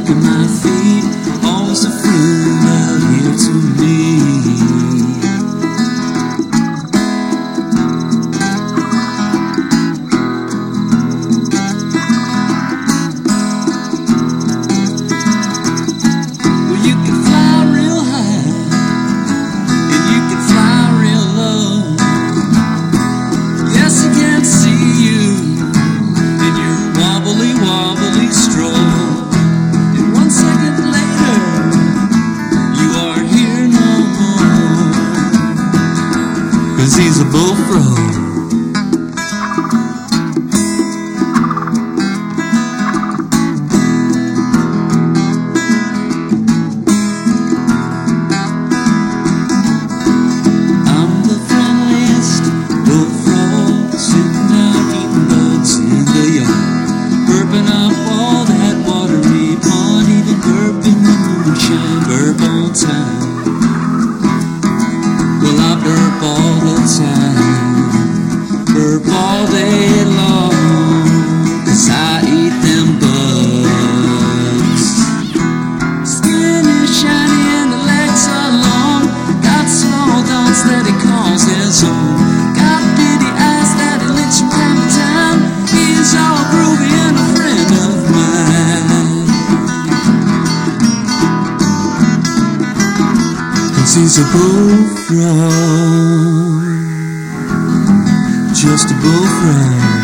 look at my feet, always a feeling out here to me. Well, you can fly real high, and you can fly real low. Yes, I can see you in your wobbly, wobbly stroll. And 1 second later, you are here no more. 'Cause he's a bullfrog. I'm the friendliest bullfrog, sitting out eating bugs in the yard, burping up all that watery pond, even burping the moonshine, burp on time. Well, I burp all the time, burp all day long, 'cause I eat them bugs. Skin is shiny and the legs are long, got small dogs that he calls his own, got bitty eyes that he licks from time to time. He's all groovy and a friend of mine, 'cause he's a bullfrog, just a bullfrog.